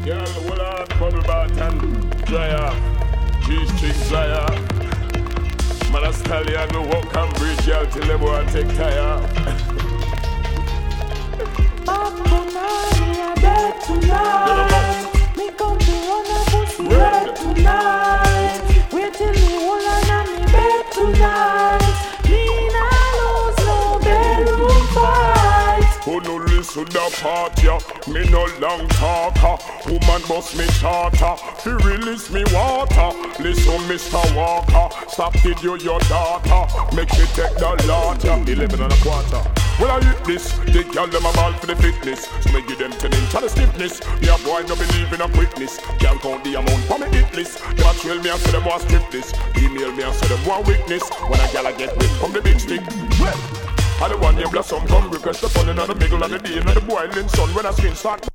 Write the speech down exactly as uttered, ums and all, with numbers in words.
Girl, hold on, bubble bath and dry up. Cheese chicks dry up. Man, a stallion go walk and breathe, girl, till them want take tire. Up tonight, me a bed tonight. Me come to run a pussy red tonight. Wait till me hold on and me bed tonight. Me nah lose no bedroom fight. Who no listen the part, yeah? Me no long talker. Woman bust me charter. Fi release me water. Listen, Mister Walker. Stop kid you your daughter. Make she take the lot, yeah. Eleven and a quarter. When I hit this, they girl them a ball for the fitness. So me give them ten inch of the stiffness. Me a boy no believe in a quickness. Can't count the amount for me hit list. Them a trail me and say them want strip this. Email me and say them want weakness. When a gal a get whipped from the big stick. Well, I the one you blossom come request the fun in the middle of the day and the boiling sun when I skin start.